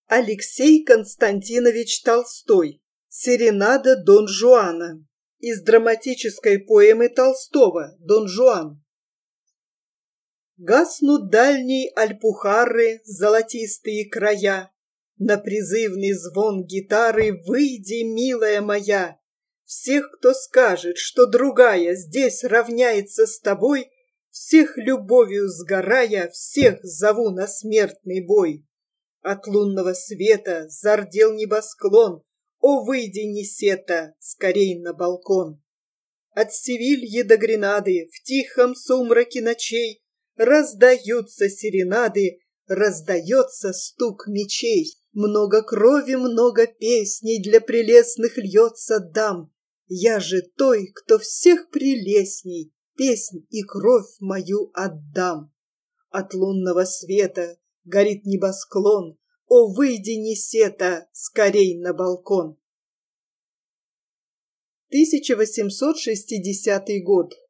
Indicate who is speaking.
Speaker 1: Алексей Константинович Толстой. Серенада Дон Жуана. Из драматической поэмы Толстого «Дон Жуан». Гаснут дальние Альпухары, золотистые края. На призывный звон гитары выйди, милая моя. Всех, кто скажет, что другая здесь равняется с тобой, всех любовью сгорая, всех зову на смертный бой. От лунного света зардел небосклон, о, выйди, Несета, скорей на балкон. От Севильи до Гренады в тихом сумраке ночей раздаются серенады, раздается стук мечей. Много крови, много песней для прелестных льется дам. Я же той, кто всех прелестней, песнь и кровь мою отдам. От лунного света горит небосклон, о, выйди, Несета, скорей на балкон. 1860 год.